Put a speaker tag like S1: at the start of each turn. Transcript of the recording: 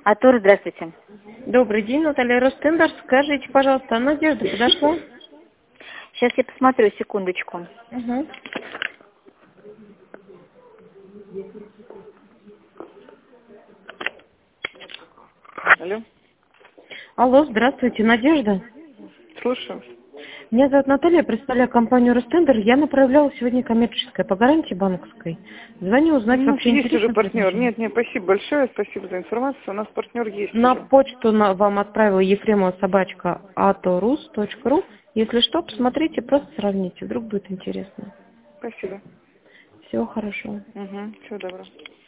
S1: Атур, здравствуйте.
S2: Добрый день, Наталья Ростендер. Скажите, пожалуйста, Надежда подошла?
S1: Сейчас я посмотрю, секундочку.
S2: Угу.
S3: Алло,
S2: Алло, здравствуйте, Надежда.
S3: слушаю.
S2: Меня зовут Наталья, я представляю компанию Ростендер. Я направляла сегодня коммерческое по гарантии банковской. Звоню узнать,
S3: У нас
S2: вообще
S3: есть уже
S2: интересно
S3: партнер.
S2: предложение.
S3: Нет, спасибо большое, спасибо за информацию. У нас партнер есть
S2: На
S3: уже.
S2: почту вам отправила Ефремова собачка atorus.ru. Если что, посмотрите, просто сравните, вдруг будет интересно.
S3: Спасибо.
S2: Всего хорошего.
S3: Угу, всего доброго.